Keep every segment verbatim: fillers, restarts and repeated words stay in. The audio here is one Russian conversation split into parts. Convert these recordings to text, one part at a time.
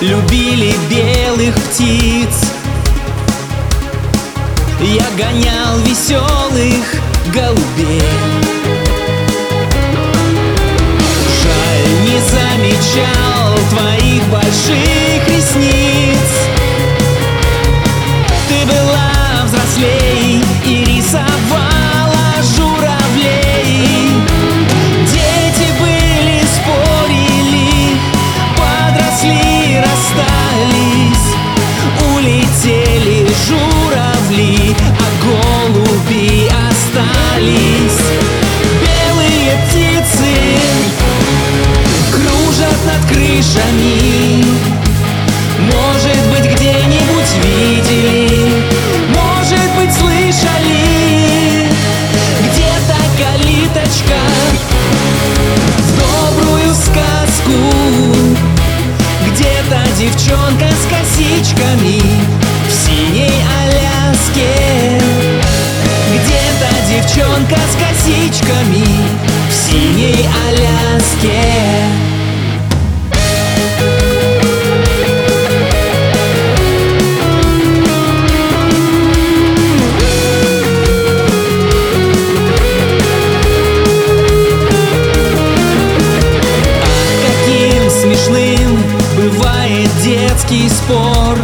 любили белых птиц. Я гонял веселых голубей. Жаль, не замечал твоих больших ресниц. Ты была взрослей и рисовала журавлей. Дети были, спорили, подросли, расстались. Улетели журавли, а голуби остались. Белые птицы кружат над крышами. Может быть, где-нибудь видели, может быть, слышали. Где-то калиточка в добрую сказку. Где-то девчонка с косичками в синей Аляске. Где-то девчонка с косичками в синей Аляске. Смешным бывает детский спор,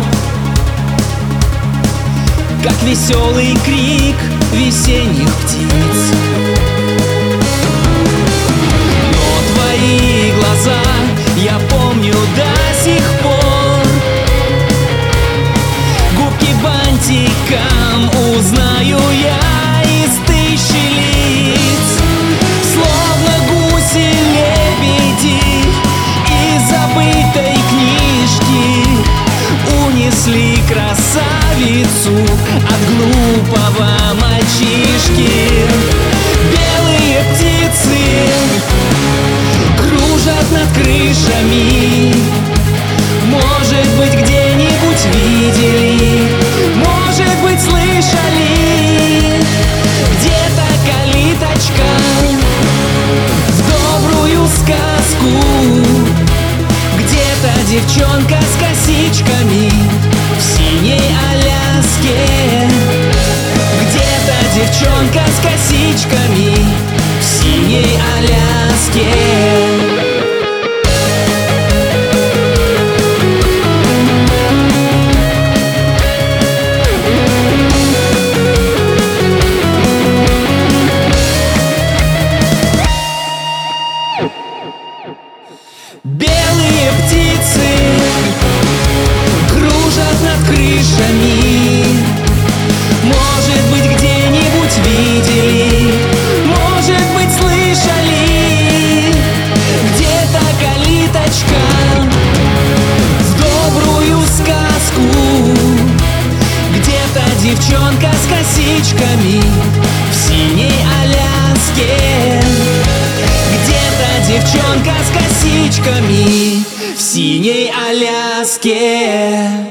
как веселый крик весенних птиц. Но твои глаза я помню до сих пор. Губки бантиком узнаю я из тысячи лиц. Словно гуси-лебеди из забытой книжки унесли красавицу от глупого мальчишки. Белые птицы кружат над крышами. Может быть, где-нибудь видели, может быть, слышали. Где-то калиточка в добрую сказку. Где-то девчонка с косичками в синей Аляске. Где-то девчонка с косичками в синей Аляске. Белые птицы кружат над крышами. Может быть, где-нибудь видели, может быть, слышали. Где-то калиточка в добрую сказку. Где-то девчонка с косичками в синей Аляске. Где-то девчонка с косичками в синей Аляске.